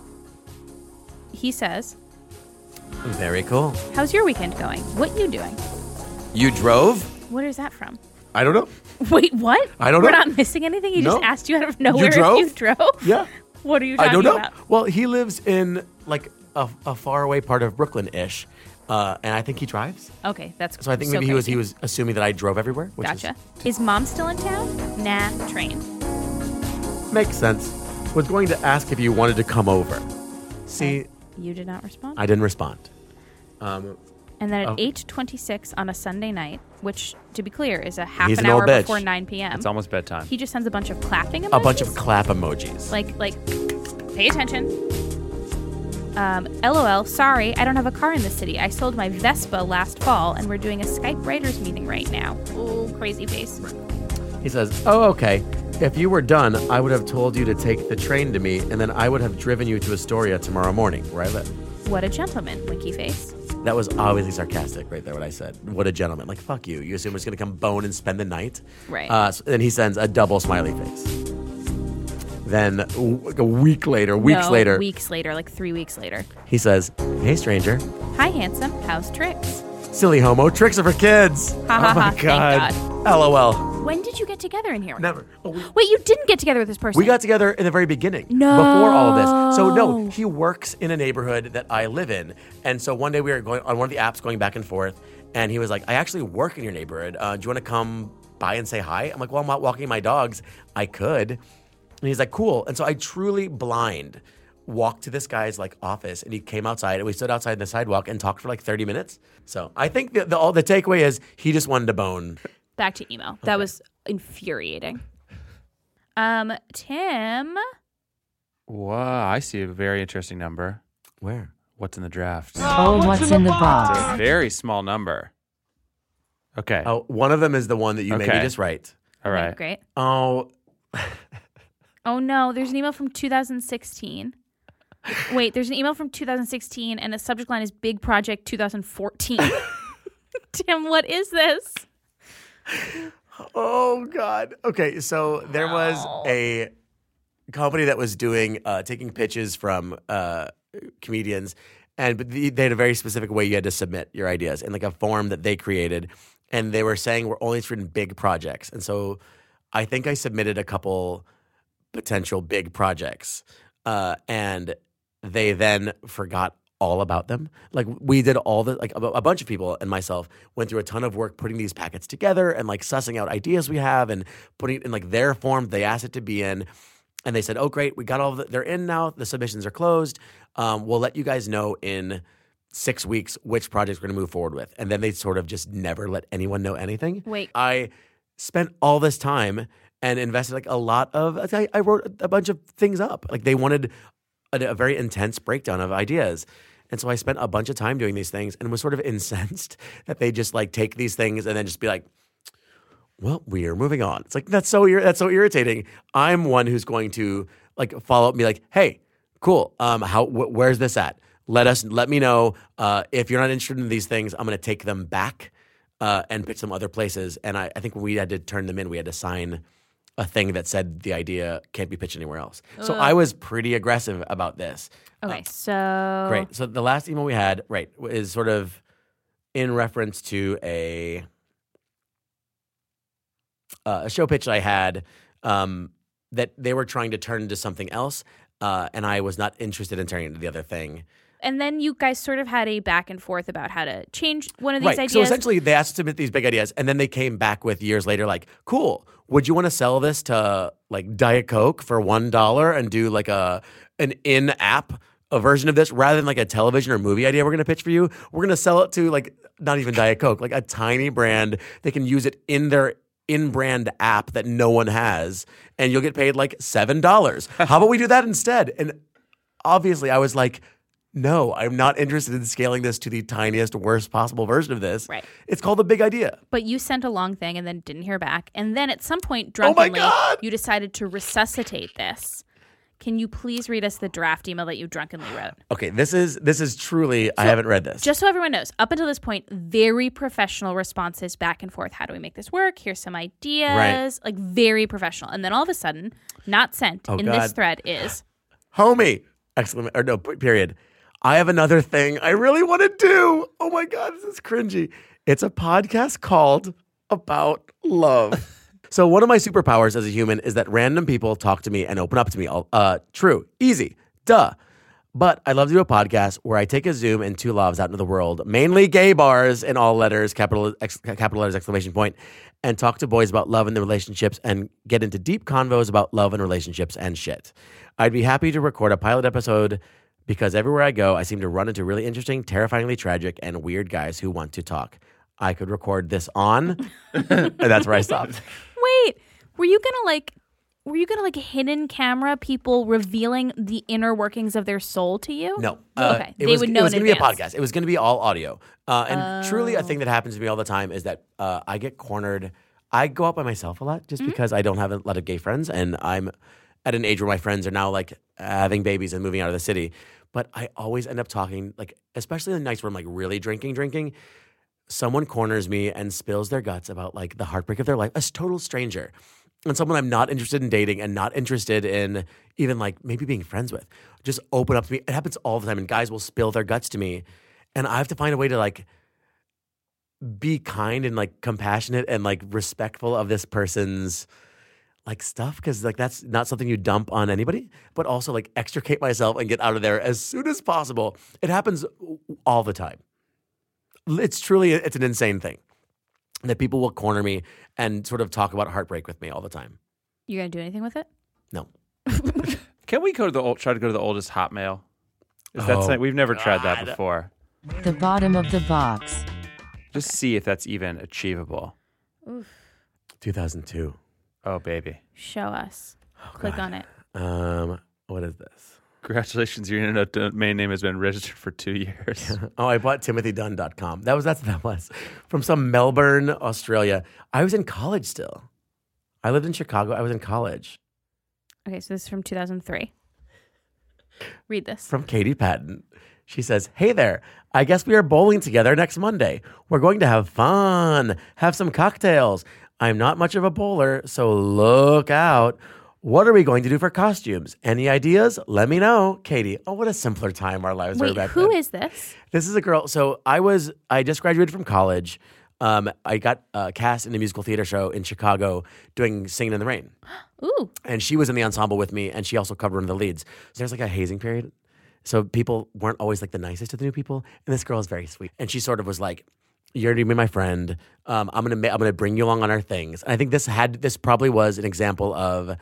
He says, Very cool. how's your weekend going? What you doing? You drove? What is that from? I don't know. Wait, what? I don't We're know. not missing anything? He No. just asked you out of nowhere drove? if you drove? Yeah. What are you talking I don't know. about? Well, he lives in like a far away part of Brooklyn-ish, and I think he drives. Okay, that's So I think maybe he crazy. was assuming that I drove everywhere. Which Gotcha. Is mom still in town? Nah, train. makes sense. Was going to ask if you wanted to come over. See, You did not respond. I didn't respond. And then at Oh. 8:26 on a Sunday night, which, to be clear, is a half He's an an hour old bitch. before 9 p.m. It's almost bedtime. He just sends a bunch of clapping emojis. A bunch of clap emojis. like, pay attention. LOL, sorry, I don't have a car in the city. I sold my Vespa last fall, and we're doing a Skype writers meeting right now. Ooh, crazy face. He says, oh, okay. If you were done, I would have told you to take the train to me, and then I would have driven you to Astoria tomorrow morning, where I live. What a gentleman, winky face. That was obviously sarcastic right there, what I said. What a gentleman. Like, fuck you. You assume we're just going to come bone and spend the night? Right. Then he sends a double smiley face. Then a week later, weeks later, Weeks later, like 3 weeks later. he says, hey, stranger, Hi, handsome. How's tricks? Silly homo. Tricks are for kids. Ha ha ha. Oh my Thank God. LOL. When did you get together in here? Never. Oh, Wait, you didn't get together with this person? we got together in the very beginning. No. Before all of this. So, no, he works in a neighborhood that I live in. And so one day we were going on one of the apps going back and forth. And he was like, I actually work in your neighborhood. Do you want to come by and say hi? I'm like, well, I'm out walking my dogs. I could. And he's like, cool. And so I truly blind walked to this guy's like office, and he came outside, and we stood outside on the sidewalk and talked for like 30 minutes. So I think the takeaway is he just wanted to bone. Back to email. That was infuriating. Tim. Wow, I see a very interesting number. Where? What's in the draft? Oh, what's in the It's a box? very small number. Okay. Oh, one of them is the one that you made me Okay. just right. All right. Great. Oh, Oh, no. There's an email from 2016. Wait, there's an email from 2016, and the subject line is Big Project 2014. Tim, what is this? oh God. Okay, so there was a company that was doing taking pitches from comedians, and they had a very specific way you had to submit your ideas in like a form that they created, and they were saying we're only interested in big projects, and so I think I submitted a couple potential big projects, and they then forgot all about them. Like we did all the, like a bunch of people and myself went through a ton of work putting these packets together and like sussing out ideas we have and putting it in like their form they asked it to be in. And they said, oh, great, we got all of it. They're in now. The submissions are closed. We'll let you guys know in 6 weeks which projects we're going to move forward with. And then they sort of just never let anyone know anything. Wait. I spent all this time and invested like a lot of, I wrote a bunch of things up. Like they wanted a very intense breakdown of ideas. And so I spent a bunch of time doing these things and was sort of incensed that they just like take these things and then just be like, well, we're moving on. It's like, that's so irritating. I'm one who's going to like follow up and be like, hey, cool. Where's this at? Let me know. If you're not interested in these things, I'm going to take them back and pitch them other places. And I think when we had to turn them in, we had to sign a thing that said the idea can't be pitched anywhere else. So I was pretty aggressive about this. Okay, so. Great. So the last email we had, right, is sort of in reference to a show pitch I had that they were trying to turn into something else, and I was not interested in turning it into the other thing. And then you guys sort of had a back and forth about how to change one of these Right. ideas. So essentially, they asked us to submit these big ideas, and then they came back with years later, like, cool, would you want to sell this to like Diet Coke for $1 and do like an in-app a version of this rather than like a television or movie idea we're going to pitch for you? We're going to sell it to like not even Diet Coke, like a tiny brand. They can use it in their in-brand app that no one has, and you'll get paid like $7. How about we do that instead? And obviously, I was like, no, I'm not interested in scaling this to the tiniest, worst possible version of this. Right. It's called The Big Idea. But you sent a long thing and then didn't hear back. And then at some point, drunkenly, God! you decided to resuscitate this. Can you please read us the draft email that you drunkenly wrote? Okay, this is truly, I haven't read this. Just so everyone knows, up until this point, very professional responses back and forth. How do we make this work? Here's some ideas. Right. Like very professional. And then all of a sudden, not sent in God. this thread is, Homie! Exclamation, or no, period. I have another thing I really want to do. Oh my God, this is cringy. It's a podcast called About Love. So one of my superpowers as a human is that random people talk to me and open up to me. True. Easy. Duh. But I love to do a podcast where I take a Zoom and two loves out into the world, mainly gay bars in all letters, capital letters, exclamation point, and talk to boys about love and their relationships and get into deep convos about love and relationships and shit. I'd be happy to record a pilot episode because everywhere I go, I seem to run into really interesting, terrifyingly tragic, and weird guys who want to talk. I could record this on, and that's where I stopped. wait, were you gonna hidden camera people revealing the inner workings of their soul to you? No. Okay. It They was, would know it was in going to be a advance. podcast. It was going to be all audio. And truly, a thing that happens to me all the time is that I get cornered. I go out by myself a lot just because I don't have a lot of gay friends, and I'm at an age where my friends are now like having babies and moving out of the city. But I always end up talking, like, especially on nights where I'm like really drinking. Someone corners me and spills their guts about like the heartbreak of their life. A total stranger. And someone I'm not interested in dating and not interested in even like maybe being friends with. Just open up to me. It happens all the time. And guys will spill their guts to me. And I have to find a way to like be kind and like compassionate and like respectful of this person's like stuff, because like that's not something you dump on anybody, but also like extricate myself and get out of there as soon as possible. It happens all the time. It's an insane thing that people will corner me and sort of talk about heartbreak with me all the time. You gonna do anything with it? No. Can we try to go to the oldest Hotmail? We've never tried that before. The bottom of the box. Just see if that's even achievable. Oof. 2002. Oh, baby. Show us. Click on it. What is this? Congratulations, your internet domain name has been registered for 2 years. Oh, I bought timothydunn.com. That was from some Melbourne, Australia. I was in college still. I lived in Chicago. I was in college. Okay, so this is from 2003. Read this. From Katie Patton. She says, "Hey there. I guess we are bowling together next Monday. We're going to have fun, have some cocktails. I'm not much of a bowler, so look out. What are we going to do for costumes? Any ideas? Let me know." Katie. Oh, what a simpler time our lives were Wait, back who then. is this? This is a girl. So I just graduated from college. I got cast in a musical theater show in Chicago doing Singing in the Rain. Ooh. And she was in the ensemble with me, and she also covered one of the leads. So there's like a hazing period. So people weren't always like the nicest to the new people. And this girl is very sweet. And she sort of was like, "You're gonna be my friend. I'm gonna bring you along on our things." And I think this probably was an example of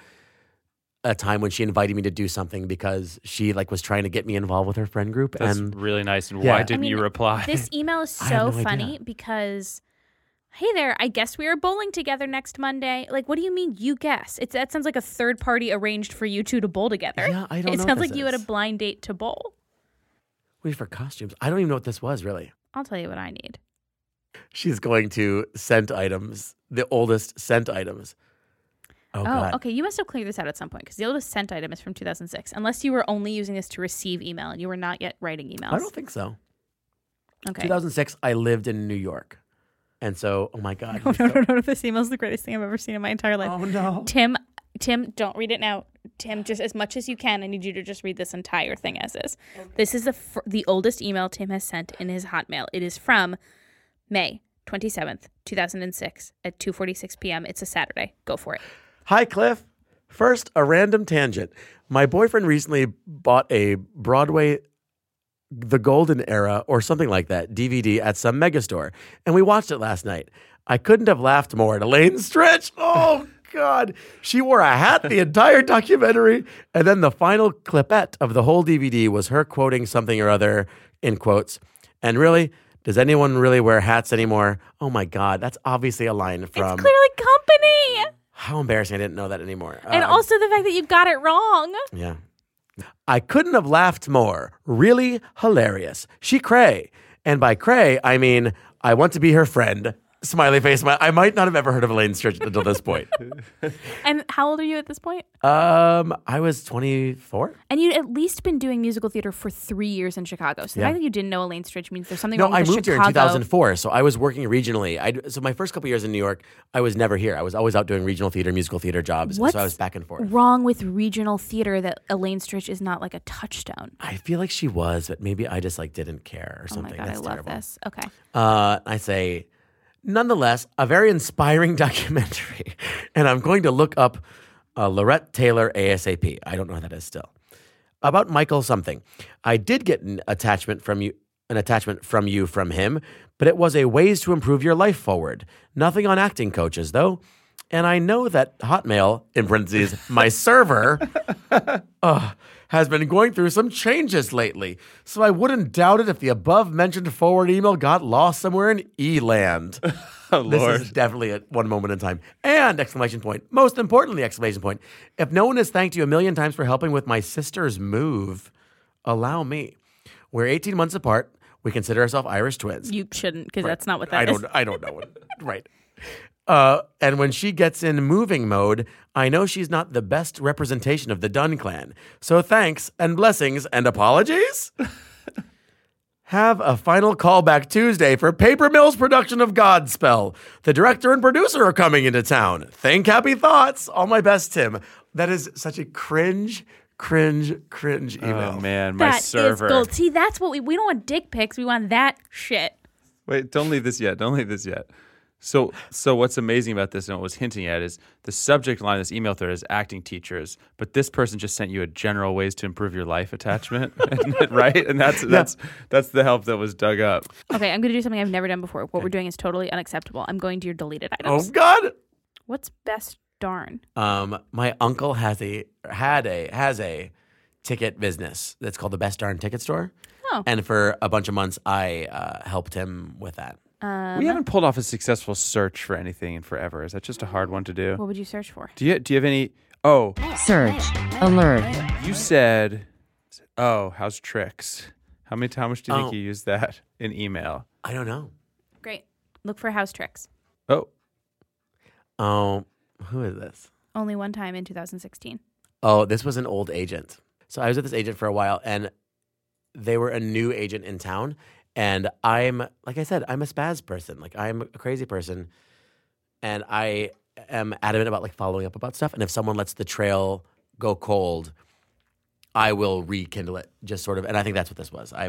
a time when she invited me to do something because she like was trying to get me involved with her friend group. That's and really nice. And Yeah. why didn't you reply? This email is I have so no idea. funny because, hey there, I guess we are bowling together next Monday. Like, what do you mean you guess? That sounds like a third party arranged for you two to bowl together. Yeah, I don't It know sounds what like this you had a is. blind date to bowl. Wait for costumes. I don't even know what this was really. I'll tell you what I need. She's going to scent items, the oldest scent items. Oh, God. Okay. You must have cleared this out at some point because the oldest sent item is from 2006. Unless you were only using this to receive email and you were not yet writing emails. I don't think so. Okay. 2006, I lived in New York. And so, oh my God. No. This email is the greatest thing I've ever seen in my entire life. Oh no. Tim, don't read it now. Tim, just as much as you can, I need you to just read this entire thing as is. This is the oldest email Tim has sent in his Hotmail. It is from May 27th, 2006 at 2:46 p.m. It's a Saturday. Go for it. Hi, Cliff. First, a random tangent. My boyfriend recently bought a Broadway The Golden Era or something like that DVD at some megastore, and we watched it last night. I couldn't have laughed more at Elaine Stritch. Oh, God. She wore a hat the entire documentary, and then the final clipette of the whole DVD was her quoting something or other in quotes. And really, does anyone really wear hats anymore? Oh, my God. That's obviously a line from... It's clearly Company. How embarrassing. I didn't know that anymore. And also the fact that you got it wrong. Yeah. I couldn't have laughed more. Really hilarious. She cray. And by cray, I mean, I want to be her friend. Smiley face. I might not have ever heard of Elaine Stritch until this point. And how old are you at this point? I was 24. And you'd at least been doing musical theater for 3 years in Chicago. So the Yeah. fact that you didn't know Elaine Stritch means there's something No, wrong with I the moved here in Chicago- 2004, so I was working regionally. So my first couple years in New York, I was never here. I was always out doing regional theater, musical theater jobs. What's So I was back and forth. wrong with regional theater that Elaine Stritch is not like a touchstone? I feel like she was, but maybe I just like didn't care or Oh something. my God, That's I love terrible. this. Okay. I say, nonetheless, a very inspiring documentary. And I'm going to look up Lorette Taylor ASAP. I don't know what that is still. About Michael something. I did get an attachment from you from him, but it was a ways to improve your life forward. Nothing on acting coaches, though. And I know that Hotmail, in parentheses, my server, has been going through some changes lately. So I wouldn't doubt it if the above-mentioned forward email got lost somewhere in E-land. Oh, This Lord. is definitely at one moment in time. And exclamation point. Most importantly, exclamation point. If no one has thanked you a million times for helping with my sister's move, allow me. We're 18 months apart. We consider ourselves Irish twins. You shouldn't, because that's not what that is. I don't know. Right. And when she gets in moving mode, I know she's not the best representation of the Dunn clan. So thanks and blessings and apologies. Have a final callback Tuesday for Paper Mill's production of Godspell. The director and producer are coming into town. Think happy thoughts. All my best, Tim. That is such a cringe cringe email. Oh man, my That server. is gold. See, that's what we don't want dick pics. We want that shit. Wait, don't leave this yet. Don't leave this yet. So what's amazing about this and what I was hinting at is the subject line of this email thread is acting teachers, but this person just sent you a general ways to improve your life attachment, right? And that's the help that was dug up. Okay, I'm going to do something I've never done before. What we're doing is totally unacceptable. I'm going to your deleted items. Oh God. What's best darn? My uncle had a ticket business that's called the Best Darn Ticket Store. Oh. And for a bunch of months, I helped him with that. We haven't pulled off a successful search for anything in forever. Is that just a hard one to do? What would you search for? Do you have any? Oh, Search. Alert. you said, how's tricks? How much do you think Oh. you used that in email? I don't know. Great. Look for house tricks. Oh, who is this? Only one time in 2016. Oh, this was an old agent. So I was with this agent for a while, and they were a new agent in town. And like I said, I'm a spaz person. Like, I'm a crazy person. And I am adamant about like following up about stuff. And if someone lets the trail go cold, I will rekindle it, just sort of. And I think that's what this was.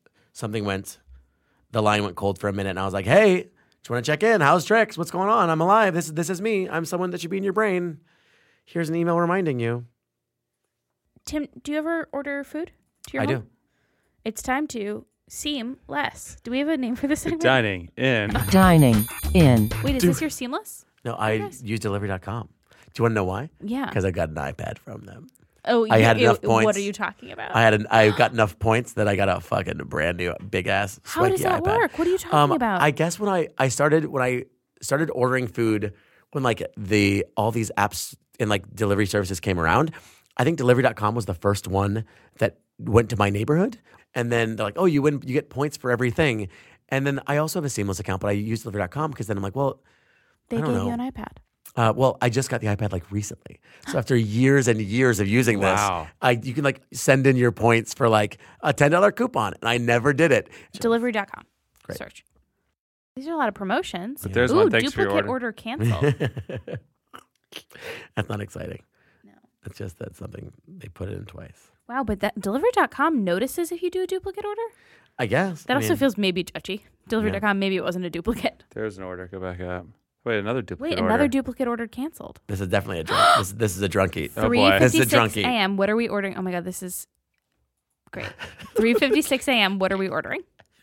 The line went cold for a minute, and I was like, hey, just want to check in. How's tricks? What's going on? I'm alive. This is me. I'm someone that should be in your brain. Here's an email reminding you. Tim, do you ever order food to your I home? do. It's time to seam less. Do we have a name for this segment? Dining in. Dining in. Wait, is this your seamless? No, I use delivery.com. Do you want to know why? Yeah. Because I got an iPad from them. Oh, I had enough points. What are you talking about? I got enough points that I got a fucking brand new big ass How swanky does that iPad. work? What are you talking about? I guess when I started ordering food, when like all these apps and like delivery services came around, I think delivery.com was the first one that went to my neighborhood. And then they're like, oh, you get points for everything. And then I also have a Seamless account, but I use delivery.com because then I'm like, well, They I gave don't know. you an iPad. Well, I just got the iPad like recently. So after years and years of using this, Wow. you can like send in your points for like a $10 coupon. And I never did it. Delivery.com. Great. Search. These are a lot of promotions. But there's Ooh, one. Thanks for your duplicate order. order canceled. That's not exciting. No. It's just that something they put it in twice. Wow, but that delivery.com notices if you do a duplicate order? I guess. That also feels maybe judgy. Delivery.com, maybe it wasn't a duplicate. There's an order. Go back up. Wait, another duplicate Wait, order. another duplicate order canceled. This is definitely a drunk. this is a drunkie. Oh, boy. This is a 3:56 drunkie. a.m. What are we ordering? Oh my god, this is great. 3:56 a.m. What are we ordering?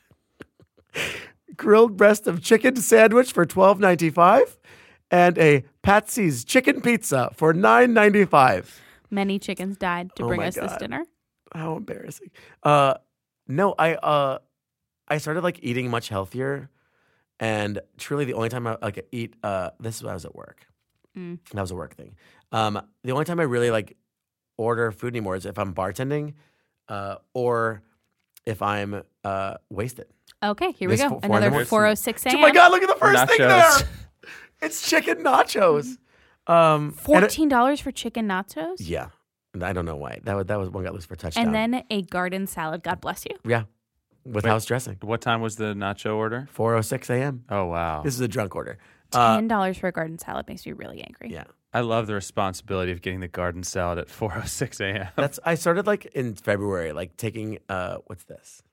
Grilled breast of chicken sandwich for $12.95 and a Patsy's chicken pizza for $9.95. Many chickens died to Oh bring my us this God. dinner. How embarrassing. No, I started like eating much healthier, and truly the only time I like eat this is when I was at work. That was a work thing. The only time I really like order food anymore is if I'm bartending, or if I'm wasted. Okay, here we This go. 4 in the Another morning. 4:06 a.m. Oh my God! Look at the first thing Nachos. there. It's chicken nachos. And $14 for chicken nachos? yeah, I don't know why. That was one got loose for a touchdown. And then a garden salad. God bless you. yeah, with Wait. house dressing. What time was the nacho order? 4:06 a.m. Oh, wow. This is a drunk order. $10 for a garden salad makes me really angry. Yeah. I love the responsibility of getting the garden salad at 4:06 a.m. I started like in February, like taking what's this?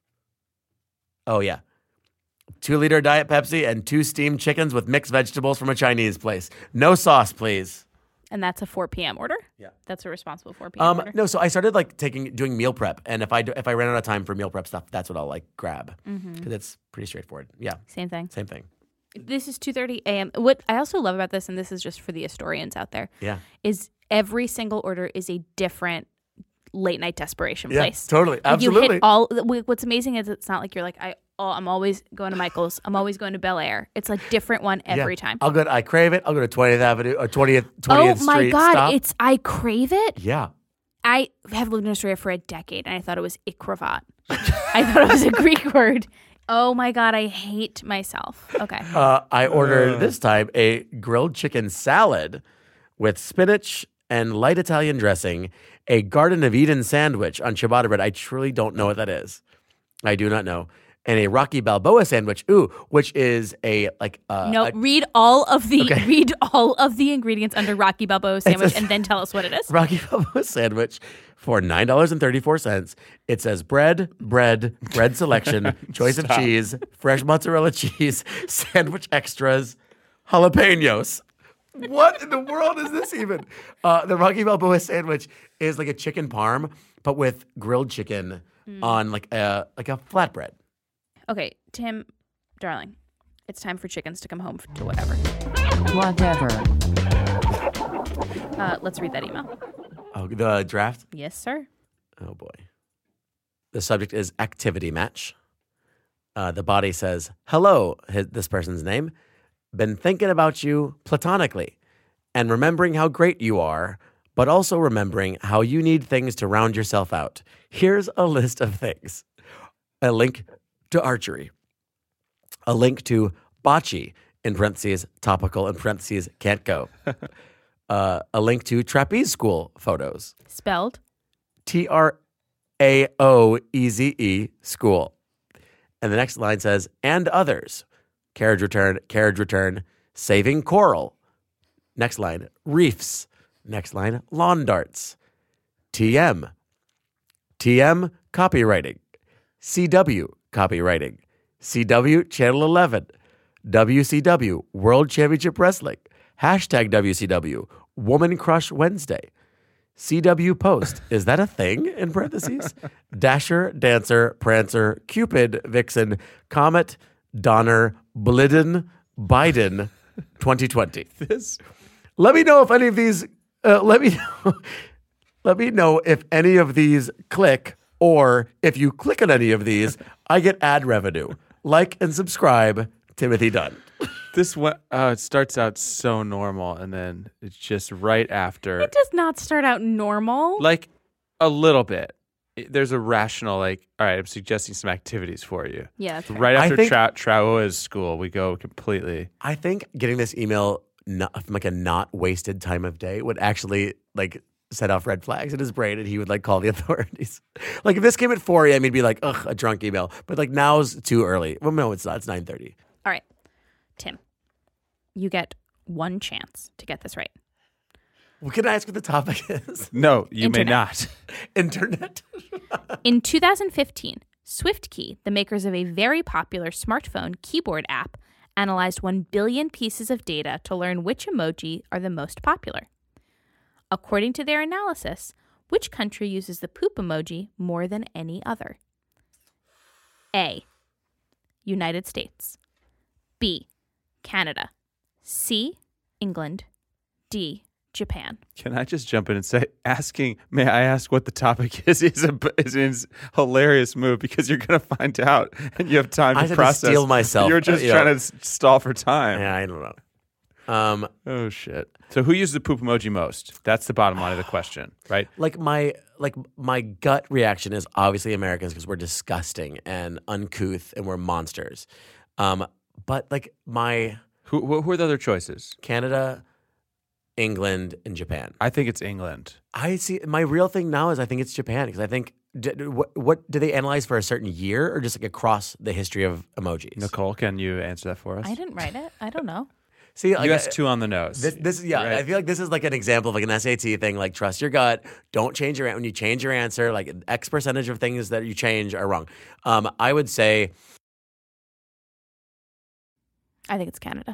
Oh yeah. 2-liter Diet Pepsi and 2 steamed chickens with mixed vegetables from a Chinese place. No sauce, please. And that's a 4 p.m. order? Yeah. That's a responsible 4 p.m. order? No, so I started like doing meal prep, and if I ran out of time for meal prep stuff, that's what I'll like grab because it's pretty straightforward. Yeah, Same thing. same thing. This is 2:30 a.m. What I also love about this, and this is just for the historians out there, Yeah, is every single order is a different late night desperation yeah, place. totally, Like, absolutely. You hit all. What's amazing is it's not like you're like I'm always going to Michael's. I'm always going to Bel Air. It's a different one every time. I'll go. I crave it. I'll go to 20th Avenue or 20th Oh Street. my God! Stop. It's I crave it. Yeah. I have lived in Australia for a decade, and I thought it was ikravat. I thought it was a Greek word. Oh my God, I hate myself. Okay. I ordered this time a grilled chicken salad with spinach and light Italian dressing, a Garden of Eden sandwich on ciabatta bread. I truly don't know what that is. I do not know. and a Rocky Balboa sandwich. Ooh, which is a like No, read all of the ingredients under Rocky Balboa sandwich and then tell us what it is. Rocky Balboa sandwich for $9.34. It says bread selection, choice of cheese, fresh mozzarella cheese, sandwich extras, jalapenos. What in the world is this even? The Rocky Balboa sandwich is like a chicken parm, but with grilled chicken on like a flatbread. Okay, Tim, darling, it's time for chickens to come home to whatever. Whatever. Let's read that email. Oh, the draft? Yes, sir. Oh, boy. The subject is activity match. The body says, hello, this person's name. Been thinking about you platonically and remembering how great you are, but also remembering how you need things to round yourself out. Here's a list of things. A link to archery. A link to bocce, in parentheses, topical, in parentheses, can't go. A link to trapeze school photos. Spelled? TRAOEZE school. And the next line says, and others. Carriage return, saving coral. Next line, reefs. Next line, lawn darts. TM copywriting. CW copywriting. CW Channel 11. WCW World Championship Wrestling. Hashtag WCW Woman Crush Wednesday. CW Post. Is that a thing? In parentheses. Dasher, Dancer, Prancer, Cupid, Vixen, Comet, Donner, Blidden, Biden, 2020. Let me know if any of these. Let me know if any of these click, or if you click on any of these, I get ad revenue. Like and subscribe, Timothy Dunn. This one, it starts out so normal, and then it's just right after. It does not start out normal. Like a little bit. There's a rational, like, all right, I'm suggesting some activities for you. Yeah, that's fair. Right I after think- Traoa's school, we go completely. I think getting this email from like a not wasted time of day would actually like set off red flags in his brain, and he would like call the authorities. Like if this came at 4 a.m., he'd be like, ugh, a drunk email. But like now's too early. Well, no, it's not. It's 9:30. All right, Tim, you get one chance to get this right. Well, can I ask what the topic is? No, you may Internet. not. Internet. In 2015, SwiftKey, the makers of a very popular smartphone keyboard app, analyzed 1 billion pieces of data to learn which emoji are the most popular. According to their analysis, which country uses the poop emoji more than any other? A. United States. B. Canada. C. England. D. Japan. Can I just jump in and say, may I ask what the topic is a hilarious move, because you're going to find out and you have time I to had process. to steel myself. You're just trying to stall for time. Yeah, I don't know. Oh, shit. So who uses the poop emoji most? That's the bottom line of the question, right? Like my gut reaction is obviously Americans, because we're disgusting and uncouth and we're monsters. But like Who are the other choices? Canada, England, and Japan. I think it's England. I see. My real thing now is I think it's Japan, because I think what do they analyze for a certain year, or just like across the history of emojis? Nicole, can you answer that for us? I didn't write it. I don't know. See, like, You asked 2 on the nose. This is Right. I feel like this is like an example of like an SAT thing. Like trust your gut. Don't change when you change your answer. Like X percentage of things that you change are wrong. I would say I think it's Canada.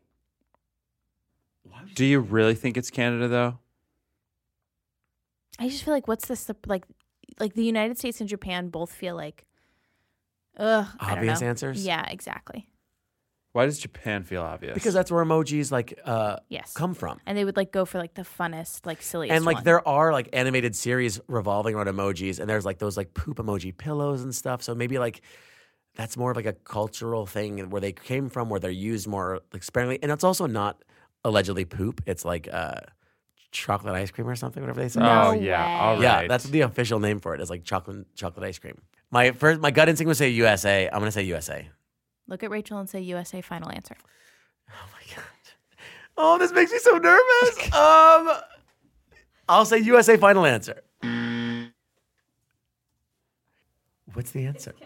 Do you really think it's Canada, though? I just feel like what's this like the United States and Japan both feel like I don't obvious know. answers. Yeah, exactly. Why does Japan feel obvious? Because that's where emojis like Yes. come from. And they would like go for like the funnest, like silliest And like one. there are like animated series revolving around emojis, and there's like those like poop emoji pillows and stuff. So maybe like that's more of like a cultural thing where they came from, where they're used more like sparingly. And it's also not allegedly poop. It's like chocolate ice cream or something, whatever they say. No Oh, yeah. way. All right. Yeah, that's the official name for it. Is like chocolate ice cream. My gut instinct would say USA. I'm gonna say USA. Look at Rachel and say USA final answer. Oh my god. Oh, this makes me so nervous. I'll say USA final answer. What's the answer?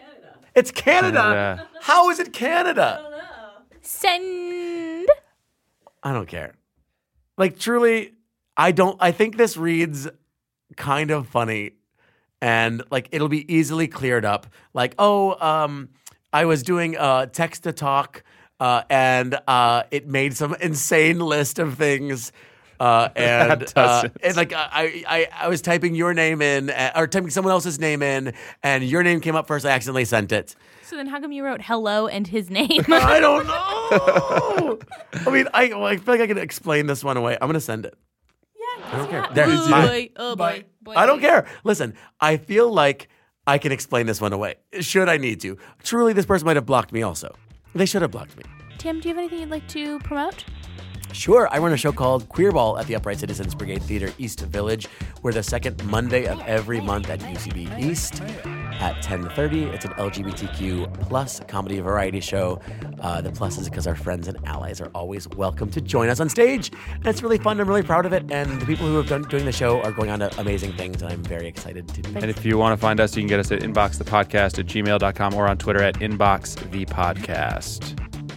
It's Canada. Canada. How is it Canada? Send. I don't care. Like, truly, I think this reads kind of funny, and like it'll be easily cleared up. Like, I was doing text to talk, and it made some insane list of things. And like I was typing your name in, or typing someone else's name in, and your name came up first. I accidentally sent it. So then, how come you wrote hello and his name? I don't know. I mean, I feel like I can explain this one away. I'm gonna send it. Yeah, I don't care. yeah. There. Oh Bye. boy, oh boy, boy. I don't care. Listen, I feel like I can explain this one away. Should I need to? Truly, this person might have blocked me also. They should have blocked me. Tim, do you have anything you'd like to promote? Sure, I run a show called Queer Ball at the Upright Citizens Brigade Theater East Village. We're the second Monday of every month at UCB East at 10:30. It's an LGBTQ plus comedy variety show. The plus is because our friends and allies are always welcome to join us on stage. And it's really fun. I'm really proud of it. And the people who have done doing the show are going on to amazing things, and I'm very excited to do And it. if you want to find us, you can get us at inboxthepodcast@gmail.com or on Twitter at inboxthepodcast.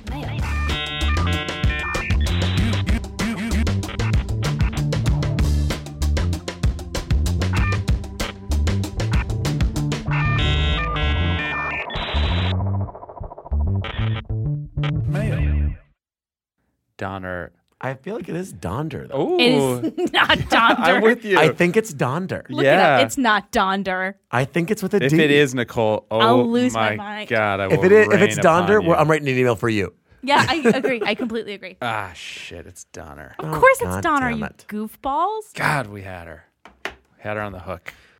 Donner. I feel like it is Donder, though. Oh, It is not Donder. I'm with you. I think it's Donder. Look Yeah. it up. It's not Donder. I think it's with a D. if it is Nicole, I'll lose my my mind. God, I will If it's rain Donder, upon you. I'm writing an email for you. Yeah, I agree. I completely agree. Ah, shit, it's Donner. Of course God it's Donder, damn you it. goofballs. God, we had her. Had her on the hook.